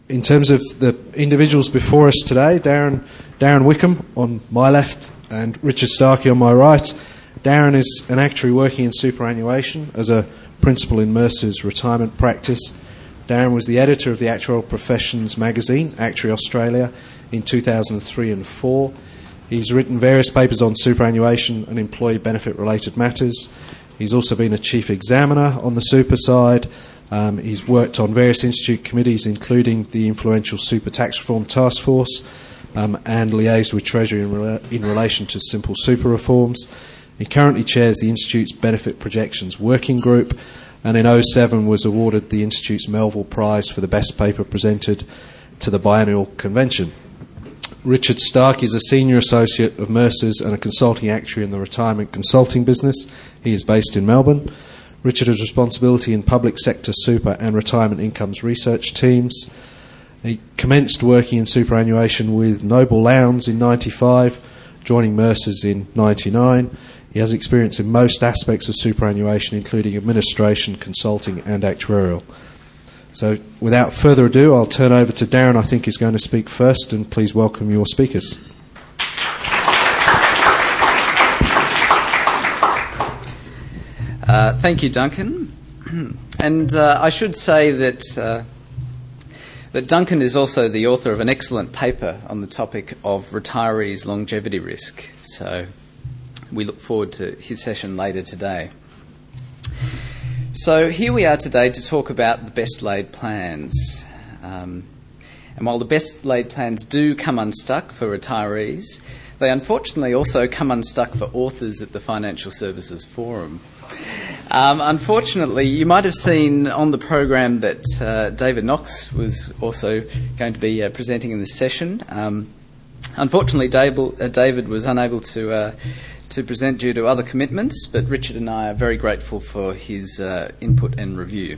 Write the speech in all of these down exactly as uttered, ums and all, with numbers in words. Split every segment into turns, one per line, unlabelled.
in terms of the individuals before us today, Darren, Darren Wickham on my left and Richard Starkey on my right. Darren is an actuary working in superannuation as a principal in Mercer's retirement practice. Darren was the editor of the Actuarial Professions magazine, Actuary Australia, in two thousand three and four. He's written various papers on superannuation and employee benefit-related matters. He's also been a chief examiner on the super side. Um, he's worked on various institute committees, including the influential Super Tax Reform Task Force, um, and liaised with Treasury in, re- in relation to simple super reforms. He currently chairs the Institute's Benefit Projections Working Group, and in oh seven was awarded the Institute's Melville Prize for the best paper presented to the biennial convention. Richard Stark is a senior associate of Mercer's and a consulting actuary in the retirement consulting business. He is based in Melbourne. Richard has responsibility in public sector super and retirement incomes research teams. He commenced working in superannuation with Noble Lowndes in ninety-five, joining Mercer's in ninety-nine. He has experience in most aspects of superannuation, including administration, consulting and actuarial. So without further ado, I'll turn over to Darren, I think is going to speak first, and please welcome your speakers.
Uh, thank you, Duncan. And uh, I should say that uh, that Duncan is also the author of an excellent paper on the topic of retirees' longevity risk. So we look forward to his session later today. So here we are today to talk about the best laid plans. Um, and while the best laid plans do come unstuck for retirees, they unfortunately also come unstuck for authors at the Financial Services Forum. Um, unfortunately, you might have seen on the program that uh, David Knox was also going to be uh, presenting in this session. Um, unfortunately, David, uh, David was unable to uh, to present due to other commitments, but Richard and I are very grateful for his uh, input and review.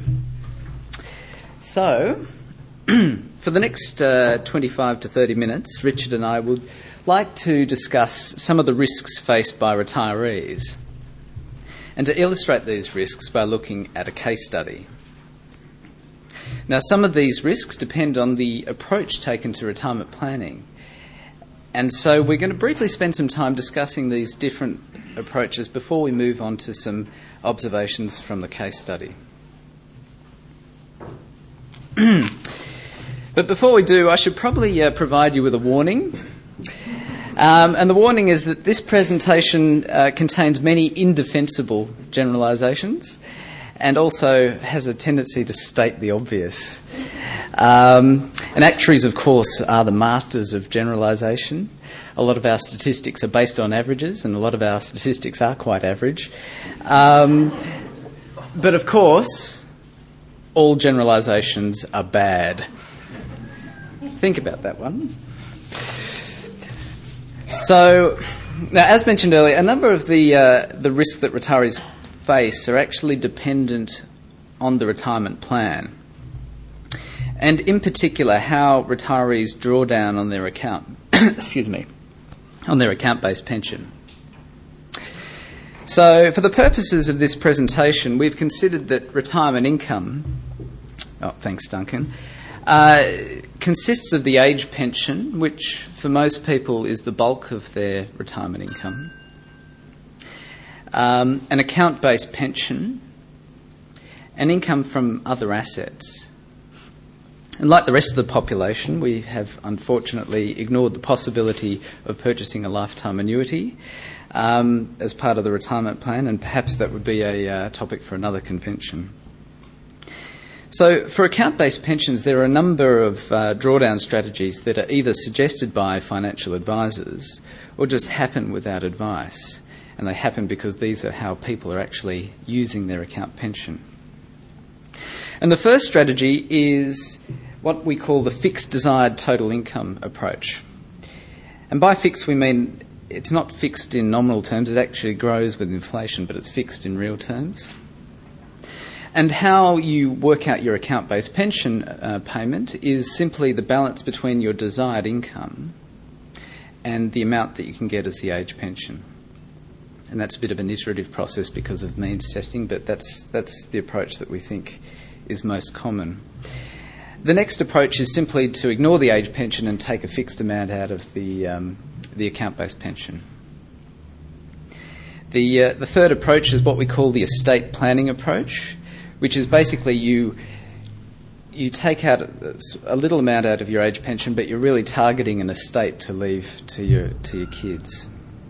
So, for the next uh, twenty-five to thirty minutes, Richard and I would like to discuss some of the risks faced by retirees, and to illustrate these risks by looking at a case study. Now, some of these risks depend on the approach taken to retirement planning, and so we're going to briefly spend some time discussing these different approaches before we move on to some observations from the case study. But before we do, I should probably uh, provide you with a warning. Um, and the warning is that this presentation uh, contains many indefensible generalisations and also has a tendency to state the obvious. Um, and actuaries, of course, are the masters of generalisation. A lot of our statistics are based on averages, and a lot of our statistics are quite average. Um, but, of course, all generalisations are bad. Think about that one. So, now, as mentioned earlier, a number of the uh, the risks that retirees face are actually dependent on the retirement plan, and in particular, how retirees draw down on their account. excuse me, on their account-based pension. So, for the purposes of this presentation, we've considered that retirement income. Oh, thanks, Duncan. Uh, consists of the age pension, which for most people is the bulk of their retirement income, um, an account-based pension, and income from other assets. And like the rest of the population, we have unfortunately ignored the possibility of purchasing a lifetime annuity um, as part of the retirement plan, and perhaps that would be a uh, topic for another convention. So for account-based pensions, there are a number of uh, drawdown strategies that are either suggested by financial advisors or just happen without advice. And they happen because these are how people are actually using their account pension. And the first strategy is what we call the fixed desired total income approach. And by fixed, we mean it's not fixed in nominal terms, it actually grows with inflation, but it's fixed in real terms. And how you work out your account-based pension uh, payment is simply the balance between your desired income and the amount that you can get as the age pension. And that's a bit of an iterative process because of means testing, but that's that's the approach that we think is most common. The next approach is simply to ignore the age pension and take a fixed amount out of the, um, the account-based pension. The, uh, the third approach is what we call the estate planning approach, which is basically you, you take out a, a little amount out of your age pension, but you're really targeting an estate to leave to your, to your kids.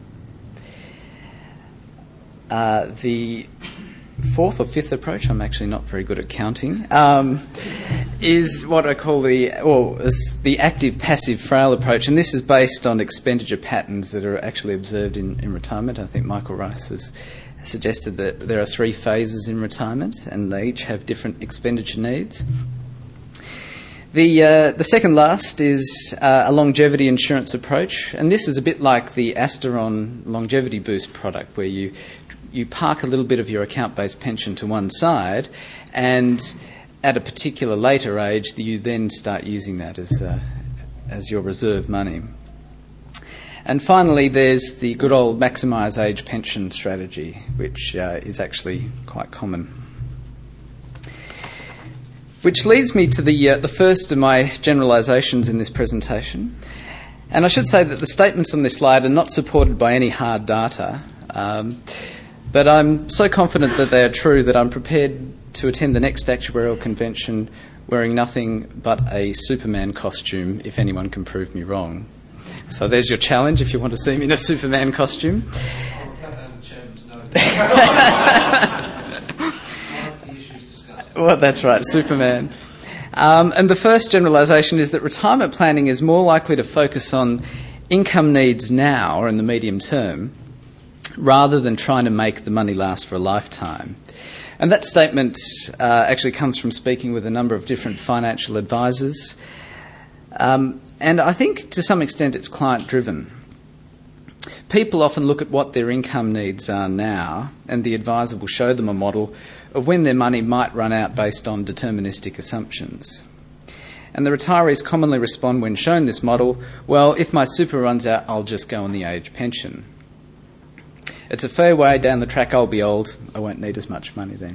Uh, the fourth or fifth approach, I'm actually not very good at counting, um, is what I call the well, is the active-passive frail approach, and this is based on expenditure patterns that are actually observed in, in retirement. I think Michael Rice has suggested that there are three phases in retirement, and they each have different expenditure needs. The uh, the second last is uh, a longevity insurance approach, and this is a bit like the Asteron Longevity Boost product, where you you park a little bit of your account-based pension to one side, and at a particular later age, you then start using that as uh, as your reserve money. And finally, there's the good old maximise age pension strategy, which uh, is actually quite common. Which leads me to the uh, the first of my generalisations in this presentation. And I should say that the statements on this slide are not supported by any hard data, um, but I'm so confident that they are true that I'm prepared to attend the next actuarial convention wearing nothing but a Superman costume if anyone can prove me wrong. So there's your challenge if you want to see me in a Superman costume. Well, that's right, Superman. Um, and the first generalisation is that retirement planning is more likely to focus on income needs now or in the medium term rather than trying to make the money last for a lifetime. And that statement uh, actually comes from speaking with a number of different financial advisors. Um, and I think to some extent it's client-driven. People often look at what their income needs are now, and the advisor will show them a model of when their money might run out based on deterministic assumptions. And the retirees commonly respond when shown this model, well, if my super runs out, I'll just go on the age pension. It's a fair way down the track, I'll be old, I won't need as much money then.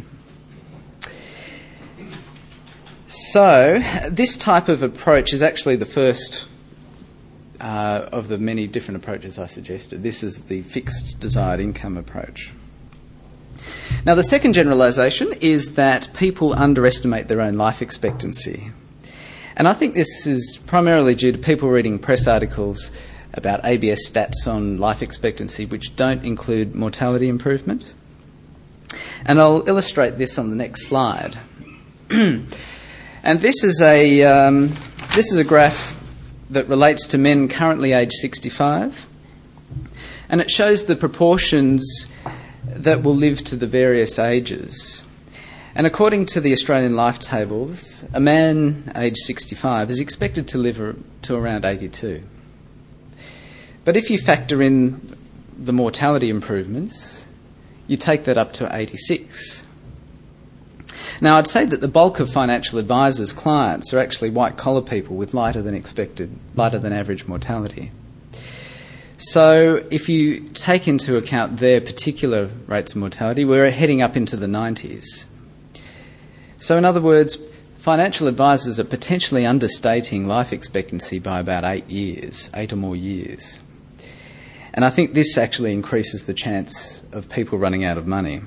So, this type of approach is actually the first uh, of the many different approaches I suggested. This is the fixed desired income approach. Now, the second generalisation is that people underestimate their own life expectancy. And I think this is primarily due to people reading press articles about A B S stats on life expectancy which don't include mortality improvement. And I'll illustrate this on the next slide. And this is a um, this is a graph that relates to men currently aged sixty-five, and it shows the proportions that will live to the various ages. And according to the Australian Life Tables, a man aged sixty-five is expected to live to around eighty-two. But if you factor in the mortality improvements, you take that up to eighty-six. Now, I'd say that the bulk of financial advisors' clients are actually white-collar people with lighter than expected, lighter than average mortality. So if you take into account their particular rates of mortality, we're heading up into the nineties. So in other words, financial advisors are potentially understating life expectancy by about eight years, eight or more years. And I think this actually increases the chance of people running out of money.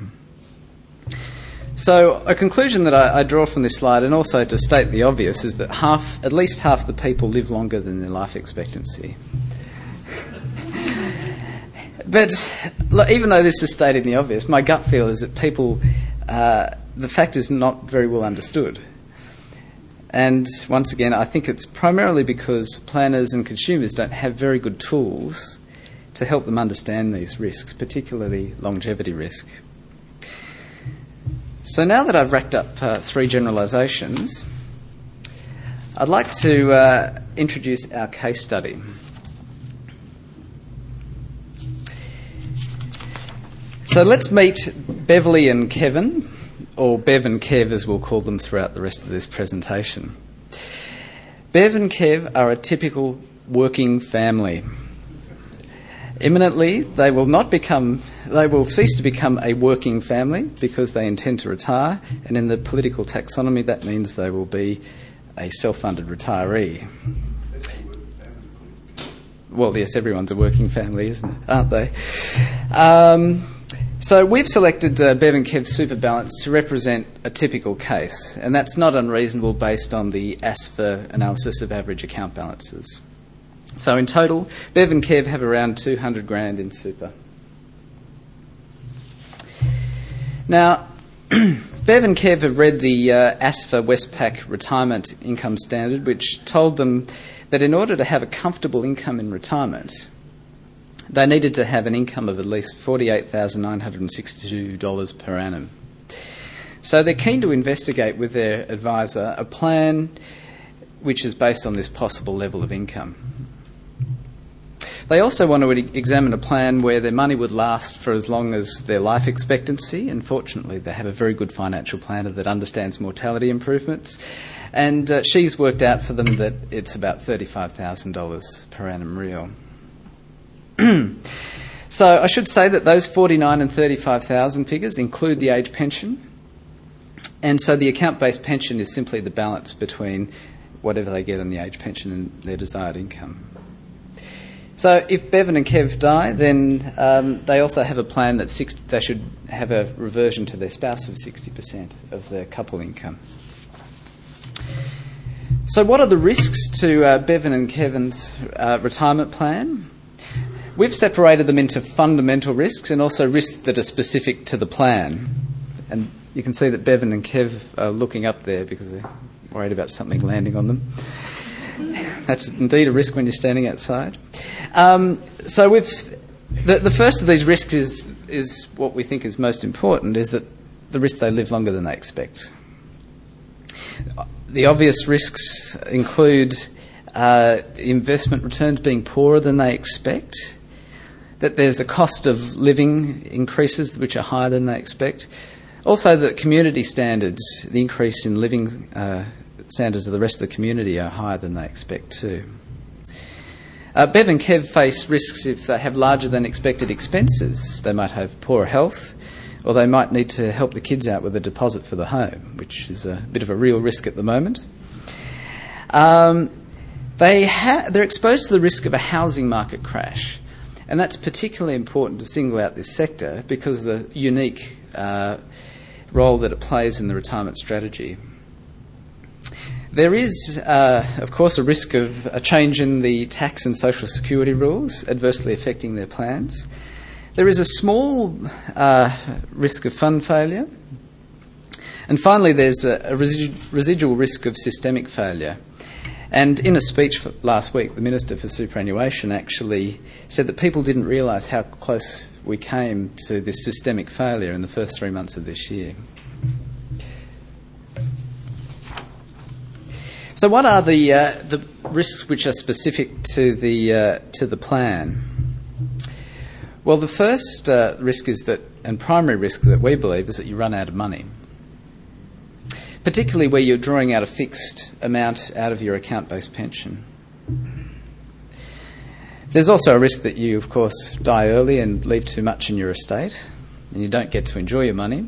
So a conclusion that I, I draw from this slide, and also to state the obvious, is that half, at least half the people live longer than their life expectancy. But even though this is stating the obvious, my gut feel is that people, uh, the fact is not very well understood. And once again, I think it's primarily because planners and consumers don't have very good tools to help them understand these risks, particularly longevity risk. So now that I've racked up uh, three generalisations, I'd like to uh, introduce our case study. So let's meet Beverly and Kevin, or Bev and Kev as we'll call them throughout the rest of this presentation. Bev and Kev are a typical working family. Imminently, they will not become, they will cease to become a working family because they intend to retire, and in the political taxonomy that means they will be a self-funded retiree. Well, yes, everyone's a working family, isn't it? Aren't they? Um, so we've selected uh, Bev and Kev's Super Balance to represent a typical case, and that's not unreasonable based on the A S F A analysis of average account balances. So in total, Bev and Kev have around two hundred grand in super. Now, Bev and Kev have read the uh, A S F A Westpac Retirement Income Standard, which told them that in order to have a comfortable income in retirement, they needed to have an income of at least forty-eight thousand nine hundred sixty-two dollars per annum. So they're keen to investigate with their advisor a plan which is based on this possible level of income. They also want to examine a plan where their money would last for as long as their life expectancy, and fortunately they have a very good financial planner that understands mortality improvements, and uh, she's worked out for them that it's about thirty-five thousand dollars per annum real. So I should say that those forty-nine and thirty-five thousand figures include the age pension, and so the account-based pension is simply the balance between whatever they get on the age pension and their desired income. So if Bevan and Kev die, then um, they also have a plan that six, they should have a reversion to their spouse of sixty percent of their couple income. So what are the risks to uh, Bevan and Kevin's uh, retirement plan? We've separated them into fundamental risks and also risks that are specific to the plan. And you can see that Bevan and Kev are looking up there because they're worried about something landing on them. That's indeed a risk when you're standing outside. Um, so we've, the, the first of these risks is, is what we think is most important, is that the risk they live longer than they expect. The obvious risks include uh, investment returns being poorer than they expect, that there's a cost of living increases which are higher than they expect, also that community standards, the increase in living uh, standards of the rest of the community are higher than they expect too. Uh, Bev and Kev face risks if they have larger than expected expenses. They might have poorer health, or they might need to help the kids out with a deposit for the home, which is a bit of a real risk at the moment. Um, they ha- they're exposed to the risk of a housing market crash, and that's particularly important to single out this sector because of the unique uh, role that it plays in the retirement strategy. There is, uh, of course, a risk of a change in the tax and social security rules adversely affecting their plans. There is a small uh, risk of fund failure. And finally, there's a, a residu- residual risk of systemic failure. And in a speech last week, the Minister for Superannuation actually said that people didn't realise how close we came to this systemic failure in the first three months of this year. So what are the uh, the risks which are specific to the uh, to the plan? Well, the first uh, risk is that, and primary risk that we believe, is that you run out of money, particularly where you're drawing out a fixed amount out of your account-based pension. There's also a risk that you, of course, die early and leave too much in your estate, and you don't get to enjoy your money.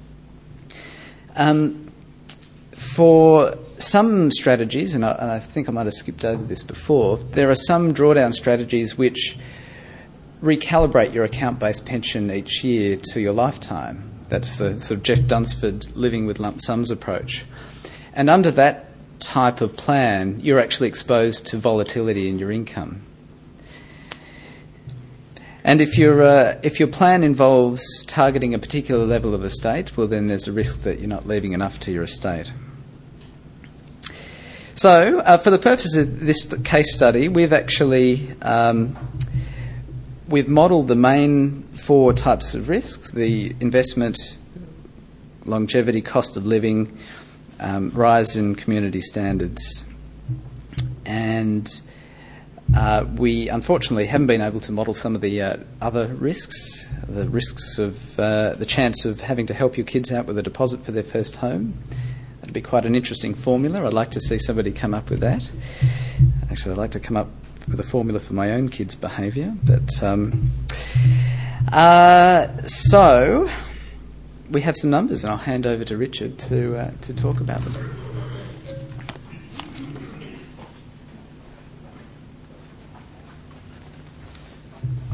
Um, for some strategies, and I, and I think I might have skipped over this before, there are some drawdown strategies which recalibrate your account-based pension each year to your lifetime. That's the sort of Jeff Dunsford living with lump sums approach. And under that type of plan, you're actually exposed to volatility in your income. And if, your uh, if your plan involves targeting a particular level of estate, well, then there's a risk that you're not leaving enough to your estate. So, uh, for the purpose of this case study, we've actually um, we've modelled the main four types of risks: the investment, longevity, cost of living, um, rise in community standards, and uh, we unfortunately haven't been able to model some of the uh, other risks, the risks of uh, the chance of having to help your kids out with a deposit for their first home. That'd be quite an interesting formula. I'd like to see somebody come up with that. Actually, I'd like to come up with a formula for my own kids' behaviour. But um, uh, so we have some numbers, and I'll hand over to Richard to uh, to talk about them.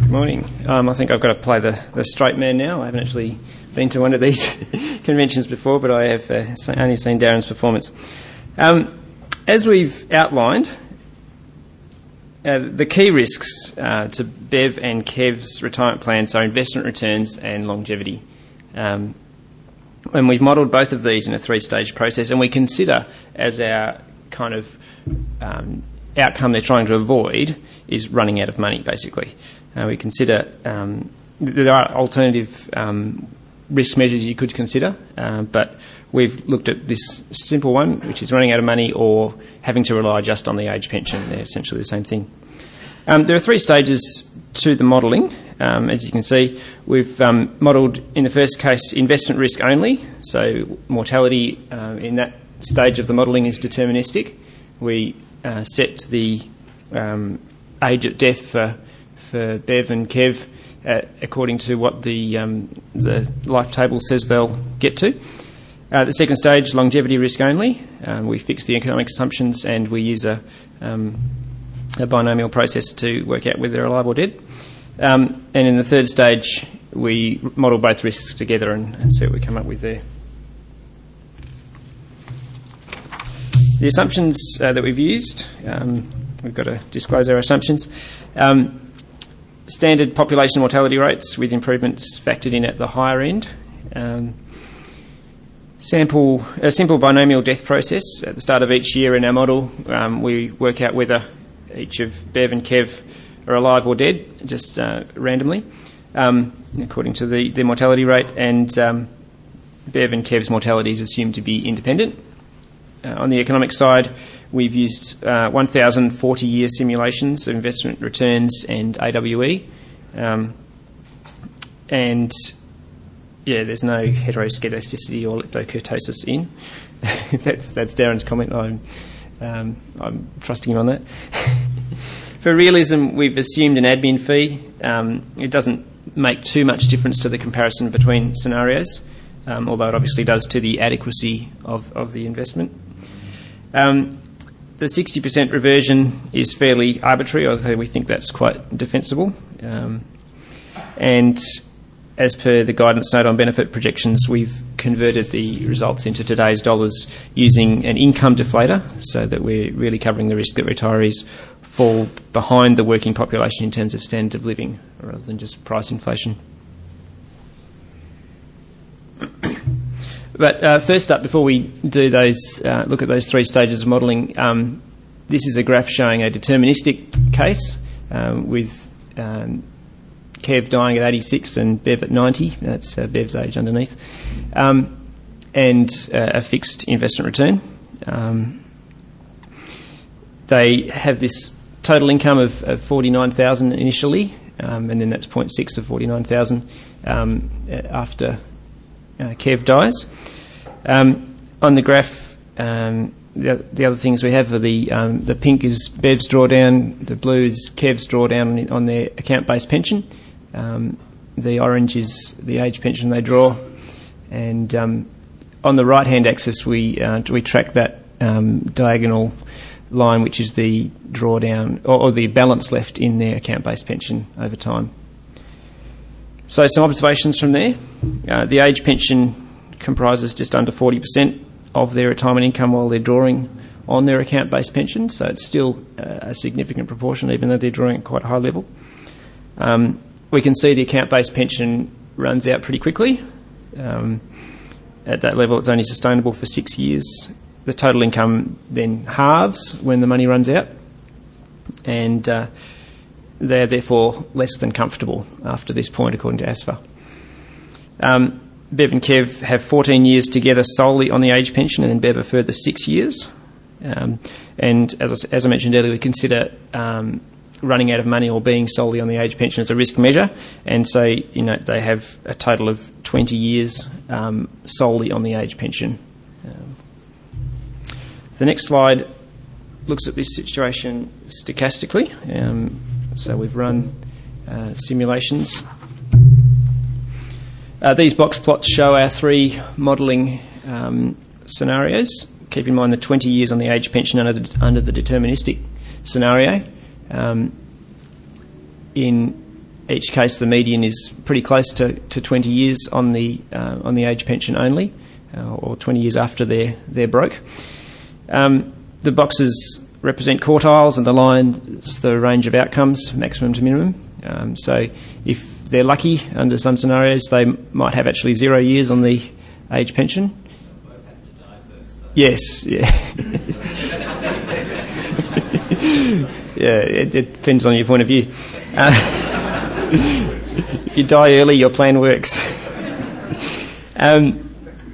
Good morning. Um, I think I've got to play the, the straight man now. I haven't actually been to one of these conventions before, but I have uh, only seen Darren's performance. Um, as we've outlined, uh, the key risks uh, to Bev and Kev's retirement plans are investment returns and longevity. Um, and we've modelled both of these in a three-stage process, and we consider as our kind of um, outcome they're trying to avoid is running out of money, basically. Uh, we consider um, there are alternative um, risk measures you could consider, uh, but we've looked at this simple one, which is running out of money or having to rely just on the age pension. They're essentially the same thing. Um, there are three stages to the modelling. Um, as you can see, we've um, modelled, in the first case, investment risk only, so mortality uh, in that stage of the modelling is deterministic. We uh, set the um, age at death for for Bev and Kev uh, according to what the um, the life table says they'll get to. Uh, the second stage, longevity risk only. Um, we fix the economic assumptions and we use a, um, a binomial process to work out whether they're alive or dead. Um, and in the third stage, we model both risks together and, and see what we come up with there. The assumptions uh, that we've used, um, we've got to disclose our assumptions. Um, Standard population mortality rates with improvements factored in at the higher end. Um, sample a simple binomial death process. At the start of each year in our model, um, we work out whether each of Bev and Kev are alive or dead, just uh, randomly, um, according to the, the mortality rate. And um, Bev and Kev's mortality is assumed to be independent. Uh, on the economic side, we've used uh, one thousand forty-year simulations of investment returns and A W E. Um, and, yeah, there's no heteroskedasticity or leptokurtosis in. that's that's Darren's comment. I'm, um, I'm trusting him on that. For realism, we've assumed an admin fee. Um, it doesn't make too much difference to the comparison between scenarios, um, although it obviously does to the adequacy of, of the investment. Um, the sixty percent reversion is fairly arbitrary, although we think that's quite defensible. Um, and as per the guidance note on benefit projections, we've converted the results into today's dollars using an income deflator, so that we're really covering the risk that retirees fall behind the working population in terms of standard of living, rather than just price inflation. But uh, first up, before we do those, uh, look at those three stages of modelling, um, this is a graph showing a deterministic case um, with um, Kev dying at eighty-six and Bev at ninety. That's uh, Bev's age underneath, um, and uh, a fixed investment return. Um, they have this total income of, of forty-nine thousand initially, um, and then that's zero point six of forty-nine thousand um, after Uh, Kev dies. Um, on the graph, um, the, the other things we have are the um, the pink is Bev's drawdown, the blue is Kev's drawdown on, on their account-based pension, um, the orange is the age pension they draw, and um, on the right-hand axis we uh, we track that um, diagonal line, which is the drawdown or, or the balance left in their account-based pension over time. So some observations from there. Uh, the age pension comprises just under forty percent of their retirement income while they're drawing on their account-based pension, so it's still uh, a significant proportion, even though they're drawing at quite a high level. Um, we can see the account-based pension runs out pretty quickly. Um, at that level, it's only sustainable for six years. The total income then halves when the money runs out, and uh, they're therefore less than comfortable after this point, according to A S F A. Um, Bev and Kev have fourteen years together solely on the age pension, and then Bev a further six years. Um, and as I, as I mentioned earlier, we consider um, running out of money or being solely on the age pension as a risk measure, and so you know they have a total of twenty years um, solely on the age pension. Um, the next slide looks at this situation stochastically. Um, So we've run uh, simulations. Uh, these box plots show our three modelling um, scenarios. Keep in mind the twenty years on the age pension under the, under the deterministic scenario. Um, in each case, the median is pretty close to, to twenty years on the uh, on the age pension only, uh, or twenty years after they're they're broke. Um, the boxes represent quartiles, and the line is the range of outcomes, maximum to minimum. Um, so, if they're lucky, under some scenarios, they might have actually zero years on the age pension.
Both have to die first, though.
Yes, yeah. Yeah, it, it depends on your point of view. Uh, if you die early, your plan works. um,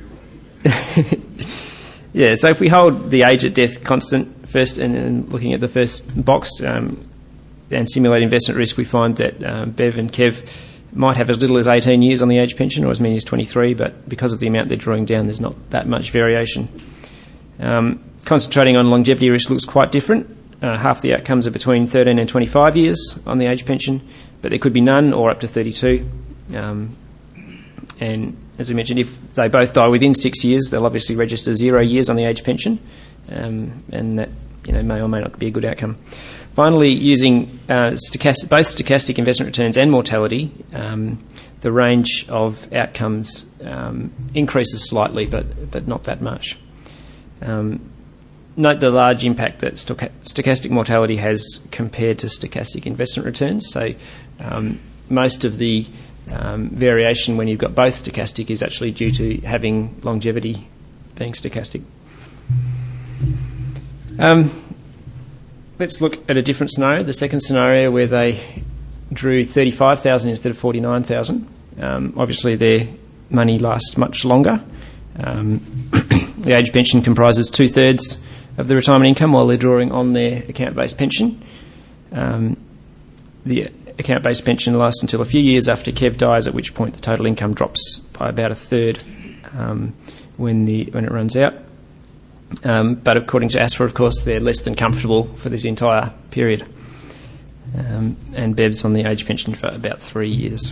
yeah, so if we hold the age at death constant first, and, and looking at the first box um, and simulate investment risk, we find that um, Bev and Kev might have as little as eighteen years on the age pension, or as many as twenty-three, but because of the amount they're drawing down, there's not that much variation. Um, concentrating on longevity risk looks quite different. Uh, half the outcomes are between thirteen and twenty-five years on the age pension, but there could be none or up to thirty-two. Um, and as we mentioned, if they both die within six years, they'll obviously register zero years on the age pension, um, and that you know may or may not be a good outcome. Finally, using uh, stochastic, both stochastic investment returns and mortality, um, the range of outcomes um, increases slightly, but but not that much. Um, Note the large impact that stochastic mortality has compared to stochastic investment returns. So um, most of the um, variation when you've got both stochastic is actually due to having longevity being stochastic. Um, let's look at a different scenario, the second scenario where they drew thirty-five thousand instead of forty-nine thousand. Um, obviously their money lasts much longer. Um, the age pension comprises two-thirds of the retirement income while they're drawing on their account-based pension. Um, the account-based pension lasts until a few years after Kev dies, at which point the total income drops by about a third um, when the when it runs out. Um, but according to A S F A, of course, they're less than comfortable for this entire period. Um, and Bev's on the age pension for about three years.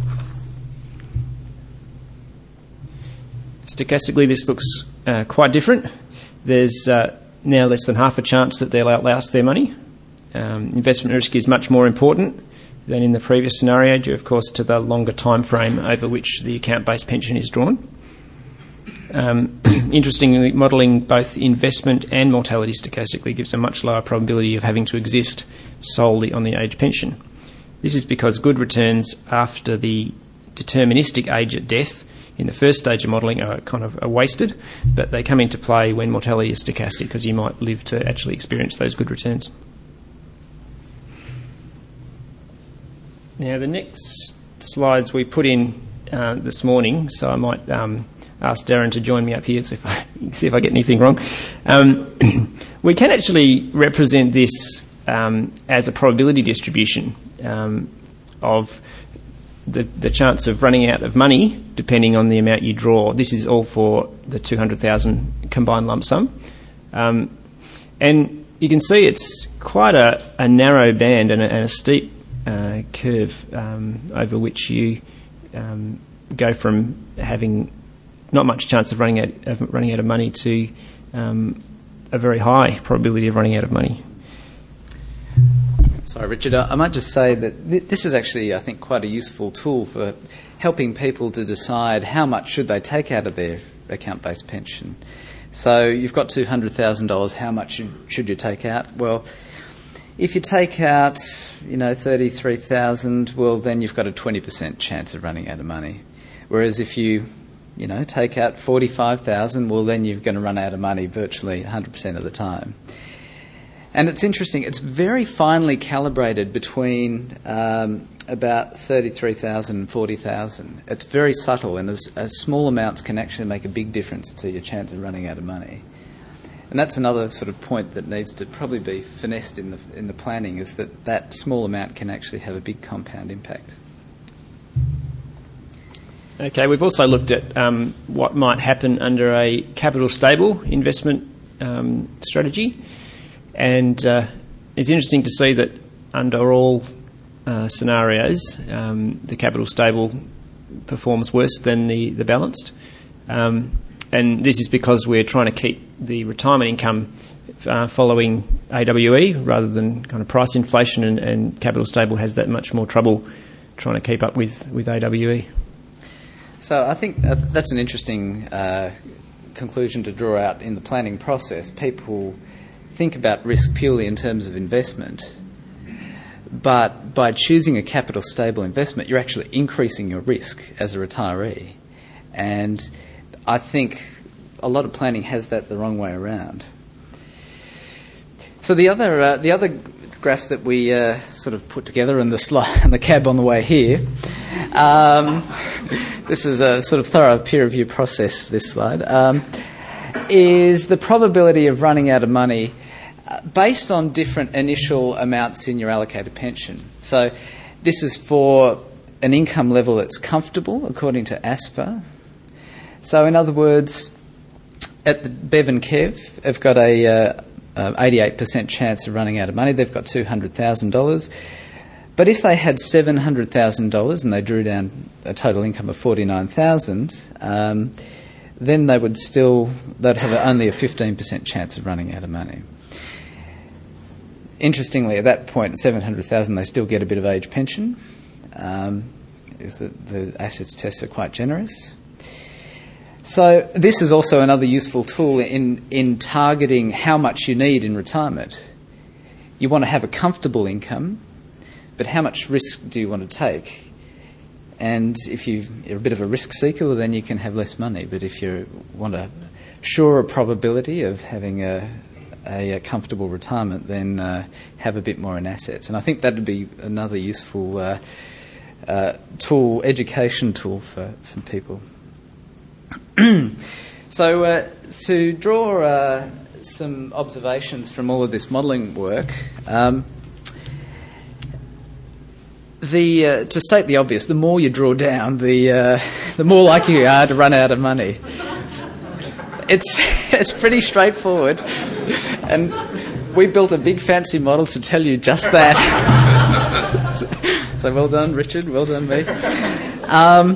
Stochastically, this looks uh, quite different. There's uh, now less than half a chance that they'll outlast their money. Um, investment risk is much more important than in the previous scenario, due, of course, to the longer time frame over which the account-based pension is drawn. Um, interestingly, modelling both investment and mortality stochastically gives a much lower probability of having to exist solely on the age pension. This is because good returns after the deterministic age at death in the first stage of modelling are kind of are wasted, but they come into play when mortality is stochastic, because you might live to actually experience those good returns. Now, the next slides we put in uh, this morning, so I might um, ask Darren to join me up here, so if I see if I get anything wrong. Um, we can actually represent this um, as a probability distribution um, of The, the chance of running out of money depending on the amount you draw. This is all for the two hundred thousand combined lump sum. Um, and you can see it's quite a, a narrow band and a, and a steep uh, curve um, over which you um, go from having not much chance of running out of, running out of money to um, a very high probability of running out of money.
Sorry, Richard, I might just say that th- this is actually, I think, quite a useful tool for helping people to decide how much should they take out of their account-based pension. So you've got two hundred thousand dollars, how much should, should you take out? Well, if you take out, you know, thirty-three thousand dollars, well, then you've got a twenty percent chance of running out of money. Whereas if you, you know, take out forty-five thousand dollars, well, then you're going to run out of money virtually one hundred percent of the time. And it's interesting, it's very finely calibrated between um, about thirty-three thousand and forty thousand. It's very subtle, and as, as small amounts can actually make a big difference to your chance of running out of money. And that's another sort of point that needs to probably be finessed in the in the planning, is that that small amount can actually have a big compound impact.
Okay, we've also looked at um, what might happen under a capital stable investment um, strategy. And uh, it's interesting to see that under all uh, scenarios, um, the capital stable performs worse than the, the balanced. Um, and this is because we're trying to keep the retirement income uh, following A W E rather than kind of price inflation, and, and capital stable has that much more trouble trying to keep up with, with A W E.
So I think uh, that's an interesting uh, conclusion to draw out in the planning process. People think about risk purely in terms of investment, but by choosing a capital stable investment, you're actually increasing your risk as a retiree. And I think a lot of planning has that the wrong way around. So the other uh, the other graph that we uh, sort of put together in the slide in the cab on the way here. Um, this is a sort of thorough peer review process, this slide, um, is the probability of running out of money uh, based on different initial amounts in your allocated pension. So this is for an income level that's comfortable, according to A S F A. So in other words, at the Bev and Kev have got a uh, uh, eighty-eight percent chance of running out of money. They've got two hundred thousand dollars. But if they had seven hundred thousand dollars and they drew down a total income of forty-nine thousand dollars, um, then they would still, they'd have only a fifteen percent chance of running out of money. Interestingly, at that point, at seven hundred thousand dollars, they still get a bit of age pension. Um, is that the assets tests are quite generous. So this is also another useful tool in, in targeting how much you need in retirement. You want to have a comfortable income, but how much risk do you want to take? And if you're a bit of a risk seeker, well, then you can have less money. But if you want a surer probability of having a, a, a comfortable retirement, then uh, have a bit more in assets. And I think that would be another useful uh, uh, tool, education tool for, for people. So uh, to draw uh, some observations from all of this modelling work, um, the uh, to state the obvious, the more you draw down, the uh, the more likely you are to run out of money. It's it's pretty straightforward, and we built a big fancy model to tell you just that. so, so well done, Richard. Well done, me. Um,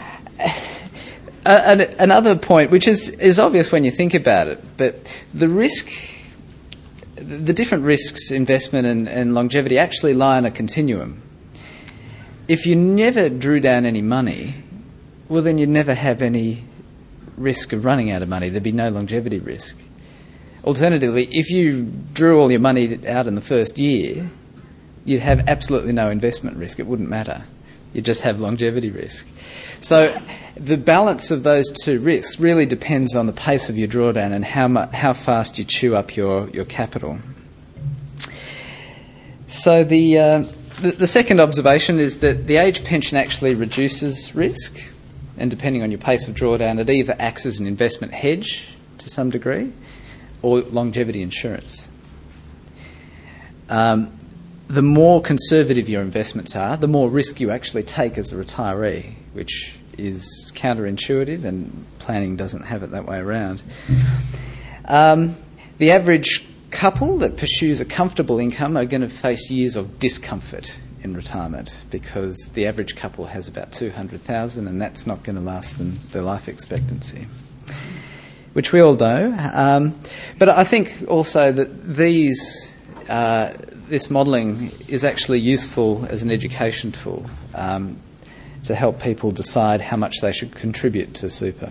Uh, an, another point, which is, is obvious when you think about it, but the risk, the different risks, investment and, and longevity, actually lie on a continuum. If you never drew down any money, well, then you'd never have any risk of running out of money. There'd be no longevity risk. Alternatively, if you drew all your money out in the first year, you'd have absolutely no investment risk. It wouldn't matter. You'd just have longevity risk. So the balance of those two risks really depends on the pace of your drawdown and how mu- how fast you chew up your, your capital. So the, uh, the the second observation is that the age pension actually reduces risk, and depending on your pace of drawdown, it either acts as an investment hedge to some degree or longevity insurance. Um, the more conservative your investments are, the more risk you actually take as a retiree, which is counterintuitive, and planning doesn't have it that way around. Um, the average couple that pursues a comfortable income are going to face years of discomfort in retirement, because the average couple has about two hundred thousand dollars, and that's not going to last them their life expectancy, which we all know. Um, but I think also that these uh, this modelling is actually useful as an education tool um, to help people decide how much they should contribute to super.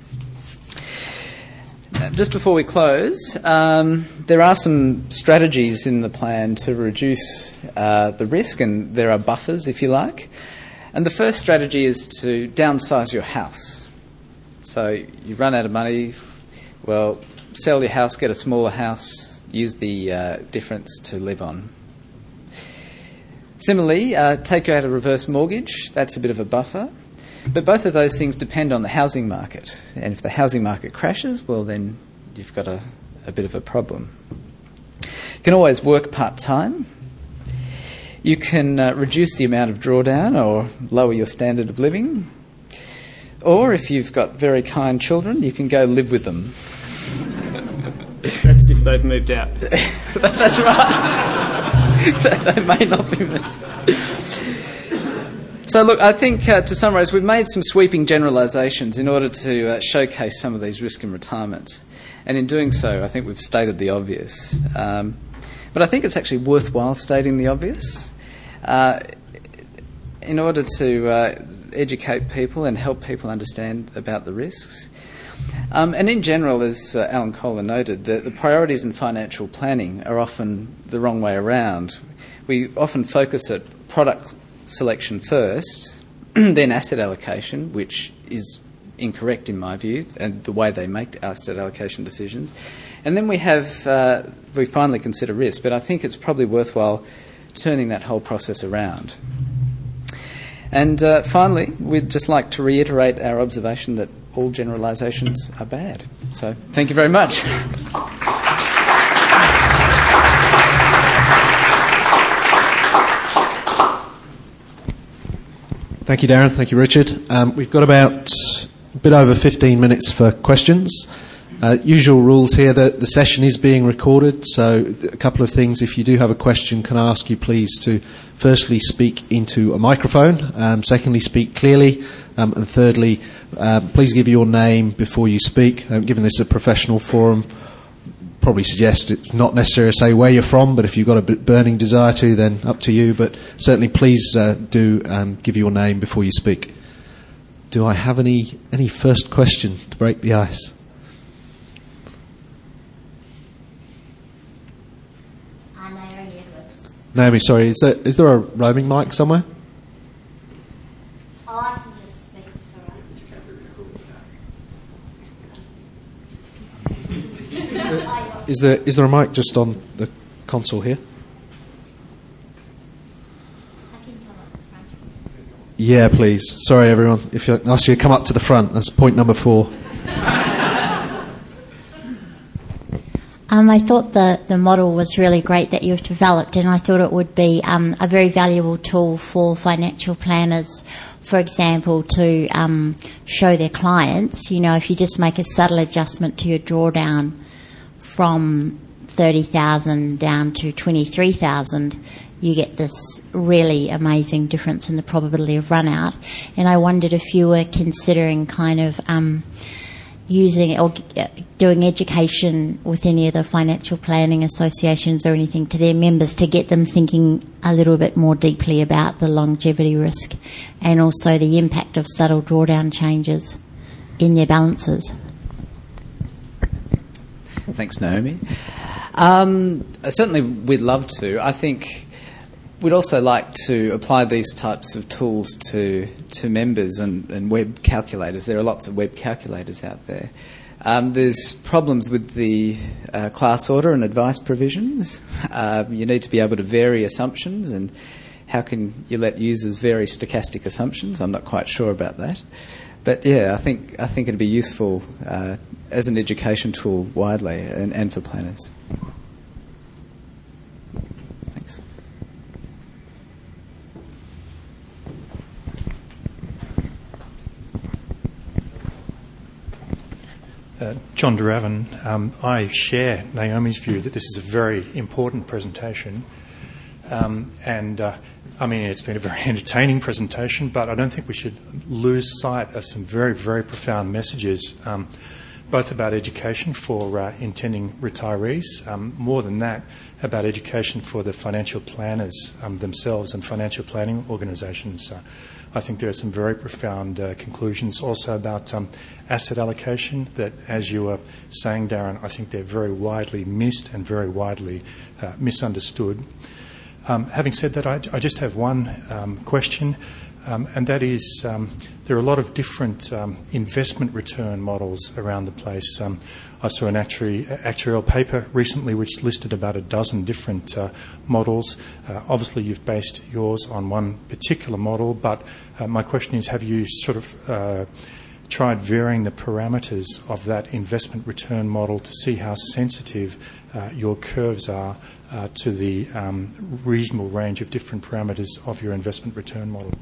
Just before we close, um, there are some strategies in the plan to reduce uh, the risk, and there are buffers, if you like. And the first strategy is to downsize your house. So you run out of money, well, sell your house, get a smaller house, use the uh, difference to live on. Similarly, uh, take out a reverse mortgage. That's a bit of a buffer. But both of those things depend on the housing market. And if the housing market crashes, well, then you've got a, a bit of a problem. You can always work part-time. You can uh, reduce the amount of drawdown or lower your standard of living. Or if you've got very kind children, you can go live with them.
That's if they've moved out.
That's right. They may not be moved. So look, I think uh, to summarise, we've made some sweeping generalisations in order to uh, showcase some of these risks in retirement. And in doing so, I think we've stated the obvious. Um, but I think it's actually worthwhile stating the obvious. Uh, in order to uh, educate people and help people understand about the risks. Um, and in general, as uh, Alan Kohler noted, the, the priorities in financial planning are often the wrong way around. We often focus at product selection first, then asset allocation, which is incorrect in my view, and the way they make asset allocation decisions. And then we have, uh, we finally consider risk, but I think it's probably worthwhile turning that whole process around. And uh, finally, we'd just like to reiterate our observation that all generalisations are bad. So thank you very much.
Thank you, Darren. Thank you, Richard. Um, we've got about a bit over fifteen minutes for questions. Uh, usual rules here, that the session is being recorded, so a couple of things. If you do have a question, can I ask you please to firstly speak into a microphone, um, secondly speak clearly, um, and thirdly, uh, please give your name before you speak. Um, given this is a professional forum, probably suggest it's not necessary to say where you're from, but if you've got a burning desire to, then up to you. But certainly please uh, do um, give your name before you speak. Do I have any, any first question to break the ice? Naomi, sorry, is there, is there a roaming mic somewhere?
Oh, I can just speak, it's all right.
Is there, is there a mic just on the console here?
I can come up the front.
Yeah, please. Sorry, everyone. If I ask you to come up to the front, that's point number four.
Um, I thought the, the model was really great that you've developed, and I thought it would be um, a very valuable tool for financial planners, for example, to um, show their clients, you know, if you just make a subtle adjustment to your drawdown from thirty thousand down to twenty-three thousand, you get this really amazing difference in the probability of run out. And I wondered if you were considering kind of um, using or doing education with any of the financial planning associations or anything to their members to get them thinking a little bit more deeply about the longevity risk and also the impact of subtle drawdown changes in their balances.
Thanks, Naomi. Um, certainly we'd love to. I think we'd also like to apply these types of tools to to members and, and web calculators. There are lots of web calculators out there. Um, there's problems with the uh, class order and advice provisions. Uh, you need to be able to vary assumptions, and how can you let users vary stochastic assumptions? I'm not quite sure about that. But yeah, I think I think it'd be useful uh, as an education tool widely and, and for planners.
Uh, John Duravan, um, I share Naomi's view that this is a very important presentation. Um, and, uh, I mean, it's been a very entertaining presentation, but I don't think we should lose sight of some very, very profound messages, um, both about education for uh, intending retirees, um, more than that, about education for the financial planners um, themselves and financial planning organisations. Uh, I think there are some very profound uh, conclusions also about um, asset allocation that, as you were saying, Darren, I think they're very widely missed and very widely uh, misunderstood. Um, having said that, I, I just have one um, question, um, and that is um, there are a lot of different um, investment return models around the place. Um, I saw an actuary, actuarial paper recently which listed about a dozen different uh, models. Uh, obviously, you've based yours on one particular model, but uh, my question is, have you sort of uh, tried varying the parameters of that investment return model to see how sensitive uh, your curves are uh, to the um, reasonable range of different parameters of your investment return model?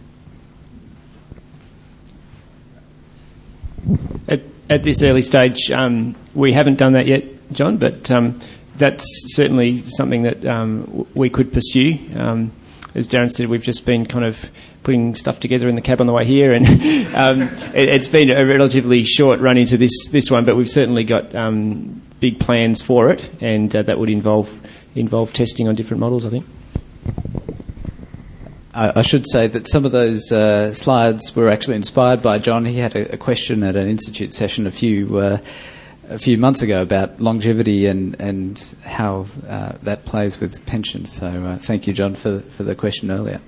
At, at this early stage, um, we haven't done that yet, John, but um, that's certainly something that um, w- we could pursue. Um, as Darren said, we've just been kind of putting stuff together in the cab on the way here, and um, it, it's been a relatively short run into this, this one, but we've certainly got um, big plans for it, and uh, that would involve involve testing on different models, I think.
I, I should say that some of those uh, slides were actually inspired by John. He had a, a question at an institute session a few uh, a few months ago about longevity and and how uh, that plays with pensions. So uh, thank you, John, for for the question earlier.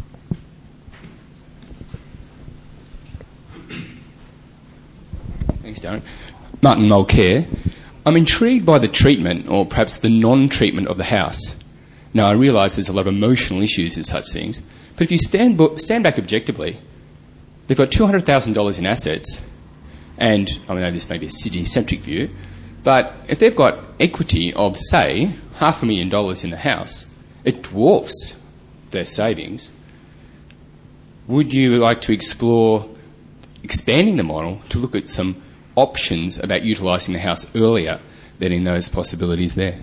Thanks, Darren. Martin Mulcair. I'm intrigued by the treatment, or perhaps the non-treatment of the house. Now, I realise there's a lot of emotional issues in such things, but if you stand, bo- stand back objectively, they've got two hundred thousand dollars in assets, and I know this may be a Sydney-centric view, but if they've got equity of, say, half a million dollars in the house, it dwarfs their savings. Would you like to explore expanding the model to look at some options about utilising the house earlier than in those possibilities there?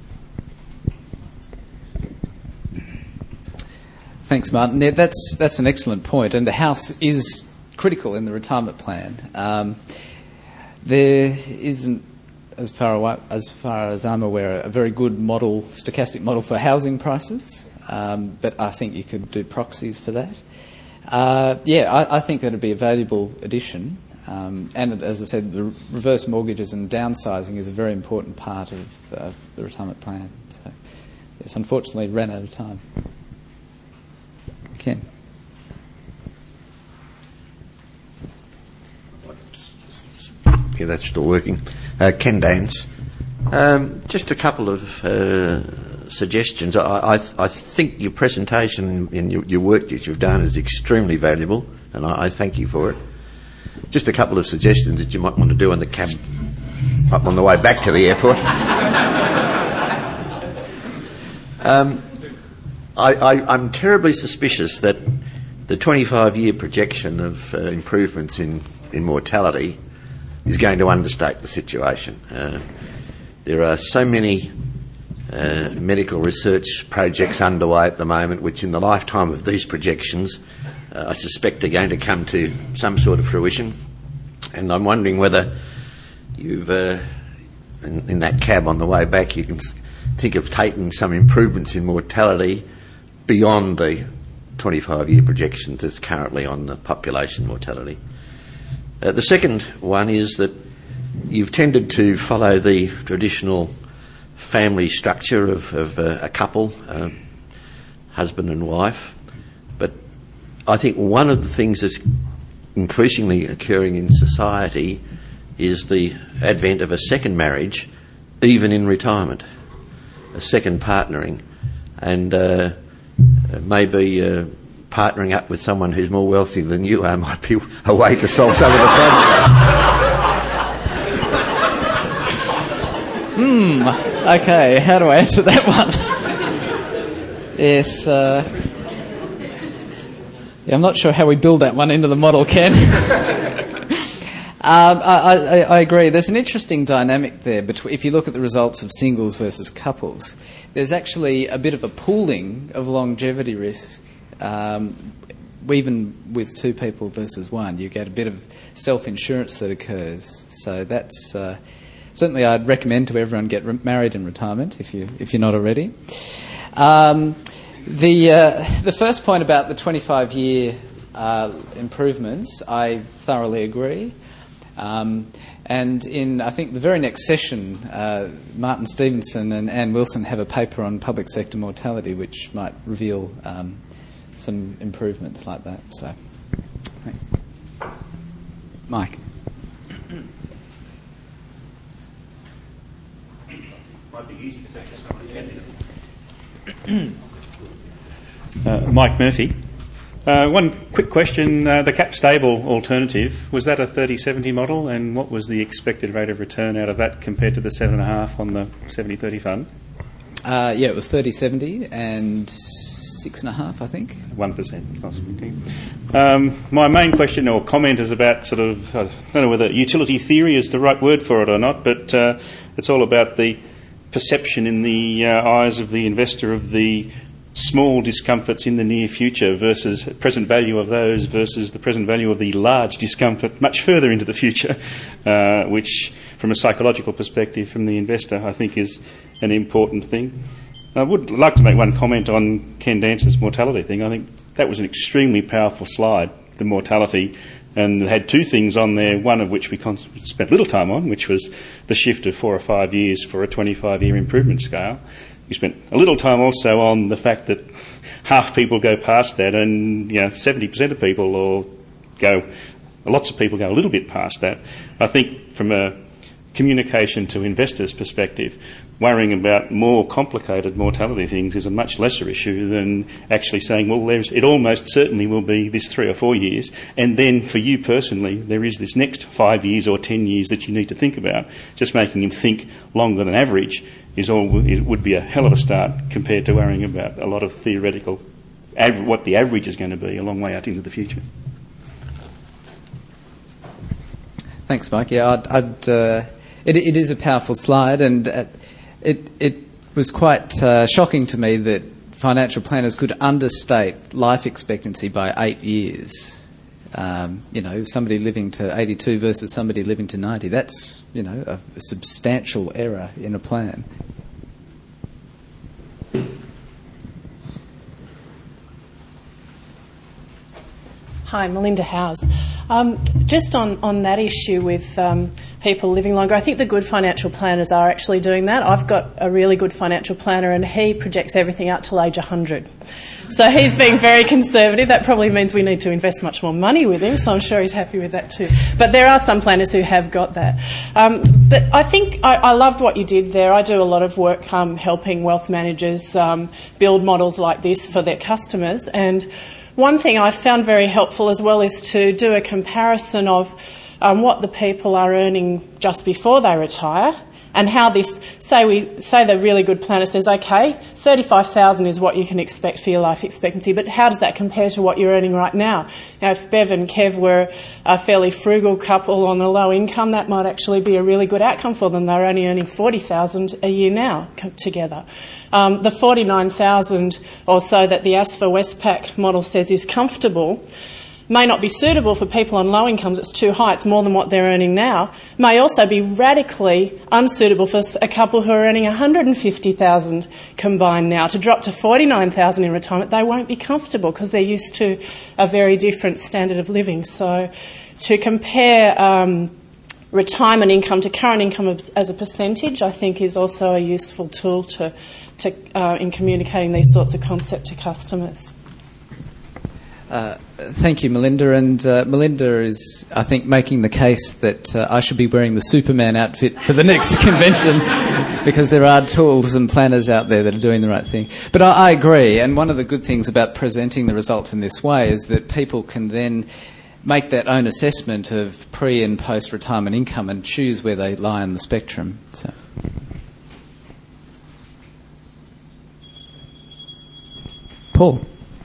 Thanks, Martin. Yeah, that's that's an excellent point, and the house is critical in the retirement plan. Um, there isn't, as far away, as far as I'm aware, a very good model, stochastic model for housing prices, um, but I think you could do proxies for that. Uh, yeah, I, I think that would be a valuable addition. Um, and as I said, the reverse mortgages and downsizing is a very important part of uh, the retirement plan. So, yes, unfortunately, ran out of time. Ken.
Yeah, that's still working. Uh, Ken Dance. Um, just a couple of uh, suggestions. I, I, I think your presentation and your, your work that you've done is extremely valuable, and I, I thank you for it. Just a couple of suggestions that you might want to do on the cab up on the way back to the airport. um, I, I, I'm terribly suspicious that the twenty-five year projection of uh, improvements in, in mortality is going to understate the situation. Uh, there are so many uh, medical research projects underway at the moment which in the lifetime of these projections Uh, I suspect they're going to come to some sort of fruition, and I'm wondering whether you've, uh, in, in that cab on the way back, you can think of taking some improvements in mortality beyond the twenty-five year projections that's currently on the population mortality. Uh, the second one is that you've tended to follow the traditional family structure of, of uh, a couple, uh, husband and wife. I think one of the things that's increasingly occurring in society is the advent of a second marriage, even in retirement, a second partnering, and uh, maybe uh, partnering up with someone who's more wealthy than you are might be a way to solve some of the problems.
Hmm, okay, how do I answer that one? yes, uh... Yeah, I'm not sure how we build that one into the model, Ken. um, I, I, I agree. There's an interesting dynamic there. Between, if you look at the results of singles versus couples, there's actually a bit of a pooling of longevity risk. Um, even with two people versus one, you get a bit of self-insurance that occurs. So that's uh, certainly I'd recommend to everyone get re- married in retirement if you if you're not already. Um, The uh, the first point about the twenty-five year uh, improvements, I thoroughly agree. Um, and in, I think, the very next session, uh, Martin Stevenson and Anne Wilson have a paper on public sector mortality which might reveal um, some improvements like that. So, thanks. Mike.
Might be easy to take this one. Uh, Mike Murphy. Uh, one quick question. Uh, the cap stable alternative, was that a thirty seventy model, and what was the expected rate of return out of that compared to the seven point five on the seventy thirty fund?
Uh, yeah, it was thirty seventy and six point five, I think.
one percent. Um, my main question or comment is about sort of, I don't know whether utility theory is the right word for it or not, but uh, it's all about the perception in the uh, eyes of the investor of the small discomforts in the near future versus present value of those versus the present value of the large discomfort much further into the future, uh, which from a psychological perspective from the investor I think is an important thing. I would like to make one comment on Ken Dance's mortality thing. I think that was an extremely powerful slide, the mortality, and it had two things on there, one of which we con- spent little time on, which was the shift of four or five years for a twenty-five year improvement scale. We spent a little time also on the fact that half people go past that, and you know, seventy percent of people or go, lots of people go a little bit past that. I think from a communication to investors' perspective, worrying about more complicated mortality things is a much lesser issue than actually saying, well, there's, it almost certainly will be this three or four years, and then for you personally, there is this next five years or ten years that you need to think about. Just making him think longer than average is all. It would be a hell of a start compared to worrying about a lot of theoretical, av- what the average is going to be a long way out into the future.
Thanks, Mike. Yeah, I'd, I'd, uh, it, it is a powerful slide, and uh, it, it was quite uh, shocking to me that financial planners could understate life expectancy by eight years. Um, you know, somebody living to eighty-two versus somebody living to ninety. That's, you know, a, a substantial error in a plan.
Hi, Melinda Howes. Um, just on, on that issue with um, people living longer, I think the good financial planners are actually doing that. I've got a really good financial planner and he projects everything out till age one hundred. So he's being very conservative. That probably means we need to invest much more money with him, so I'm sure he's happy with that too. But there are some planners who have got that. Um, but I think I, I loved what you did there. I do a lot of work um, helping wealth managers um, build models like this for their customers, and one thing I found very helpful as well is to do a comparison of um, what the people are earning just before they retire, and how this, say we say the really good planner says, okay, thirty-five thousand is what you can expect for your life expectancy, but how does that compare to what you're earning right now? Now, if Bev and Kev were a fairly frugal couple on a low income, that might actually be a really good outcome for them. They're only earning forty thousand a year now together. Um, the forty-nine thousand or so that the A S F A Westpac model says is comfortable may not be suitable for people on low incomes. It's too high, it's more than what they're earning now. May also be radically unsuitable for a couple who are earning one hundred fifty thousand combined now. To drop to forty-nine thousand in retirement, they won't be comfortable because they're used to a very different standard of living. So to compare um, retirement income to current income as, as a percentage, I think is also a useful tool to, to uh, in communicating these sorts of concepts to customers.
Uh, thank you, Melinda. And uh, Melinda is, I think, making the case that uh, I should be wearing the Superman outfit for the next convention because there are tools and planners out there that are doing the right thing. But I, I agree, and one of the good things about presenting the results in this way is that people can then make that own assessment of pre- and post-retirement income and choose where they lie on the spectrum. So. Paul.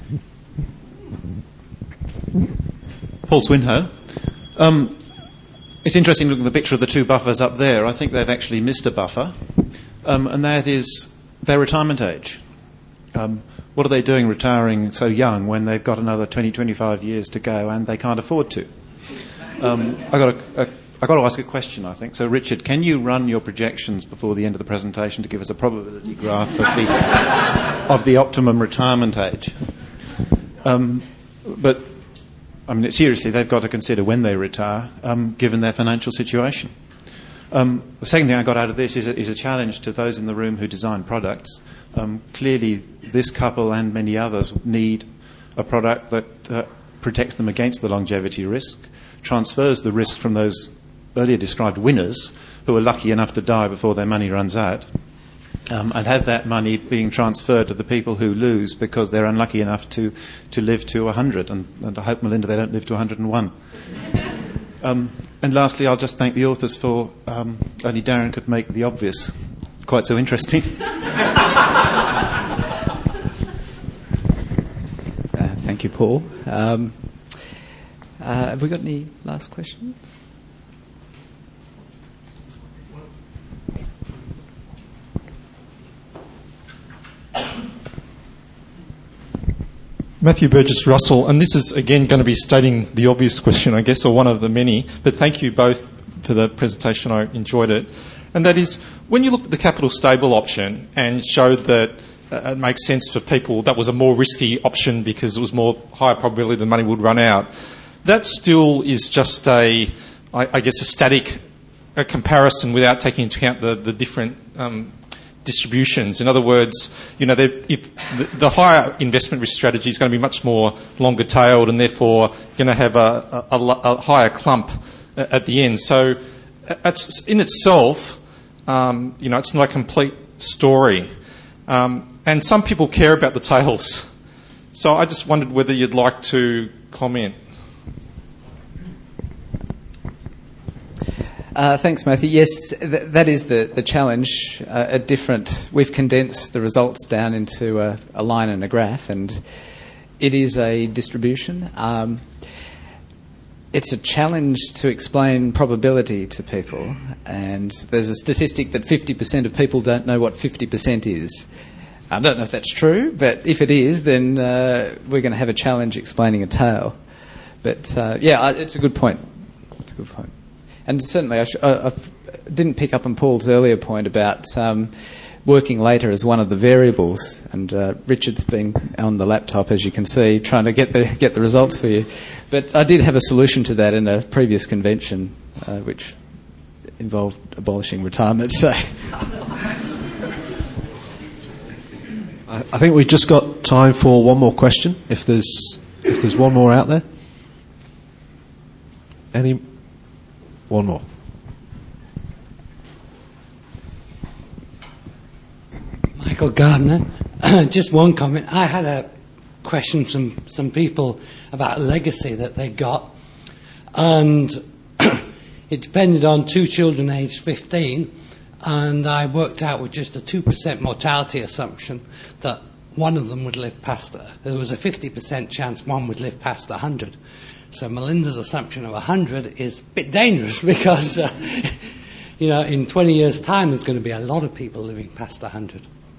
Paul Swinhoe. Um, it's interesting looking at the picture of the two buffers up there. I think they've actually missed a buffer, um, and that is their retirement age. Um, what are they doing retiring so young when they've got another twenty, twenty-five years to go and they can't afford to? Um, I've got a, a, I've got to ask a question, I think. So, Richard, can you run your projections before the end of the presentation to give us a probability graph of the, of the optimum retirement age? Um, but... I mean, seriously, they've got to consider when they retire, um, given their financial situation. Um, the second thing I got out of this is a, is a challenge to those in the room who design products. Um, clearly, this couple and many others need a product that uh, protects them against the longevity risk, transfers the risk from those earlier described winners who are lucky enough to die before their money runs out, Um, and have that money being transferred to the people who lose because they're unlucky enough to, to live to one hundred. And, and I hope, Melinda, they don't live to one hundred and one. Um, and lastly, I'll just thank the authors for um, only Darren could make the obvious quite so interesting.
uh, thank you, Paul. Um, uh, have we got any last questions?
Matthew Burgess Russell, and this is again going to be stating the obvious question, I guess, or one of the many, but thank you both for the presentation. I enjoyed it. And that is, when you looked at the capital stable option and showed that uh, it makes sense for people. That was a more risky option because it was more higher probability the money would run out. That still is just a, I, I guess, a static a comparison without taking into account the, the different um, distributions. In other words, you know, if the, the higher investment risk strategy is going to be much more longer tailed and therefore going to have a, a, a higher clump at the end. So it's, in itself, um, you know, it's not a complete story. Um, and some people care about the tails. So I just wondered whether you'd like to comment.
Uh, thanks, Matthew. Yes, th- that is the, the challenge. Uh, a different, we've condensed the results down into a, a line and a graph, and it is a distribution. Um, it's a challenge to explain probability to people, and there's a statistic that fifty percent of people don't know what fifty percent is. I don't know if that's true, but if it is, then uh, we're going to have a challenge explaining a tail. But uh, yeah, it's a good point. It's a good point. And certainly, I, sh- I, I didn't pick up on Paul's earlier point about um, working later as one of the variables. And uh, Richard's been on the laptop, as you can see, trying to get the get the results for you. But I did have a solution to that in a previous convention, uh, which involved abolishing retirement. So,
I I think we've just got time for one more question. If there's if there's one more out there, any. One more.
Michael Gardner. Just one comment. I had a question from some people about a legacy that they got, and it depended on two children aged fifteen, and I worked out with just a two percent mortality assumption that one of them would live past it. There was a fifty percent chance one would live past one hundred. So Melinda's assumption of one hundred is a bit dangerous because, uh, you know, in twenty years' time there's going to be a lot of people living past one hundred.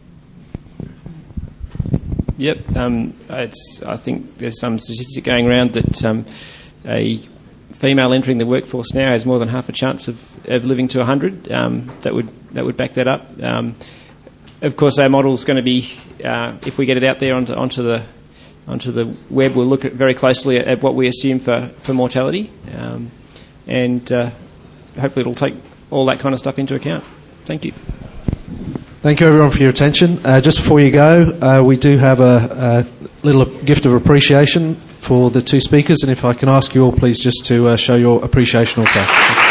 Yep. Um, it's, I think there's some statistic going around that um, a female entering the workforce now has more than half a chance of, of living to one hundred. Um, that would that would back that up. Um, of course, our model is going to be, uh, if we get it out there onto, onto the onto the web, we'll look at very closely at, at what we assume for, for mortality, um, and uh, hopefully it'll take all that kind of stuff into account. Thank you.
Thank you everyone for your attention. Uh, just before you go, uh, we do have a, a little gift of appreciation for the two speakers, and if I can ask you all please just to uh, show your appreciation also.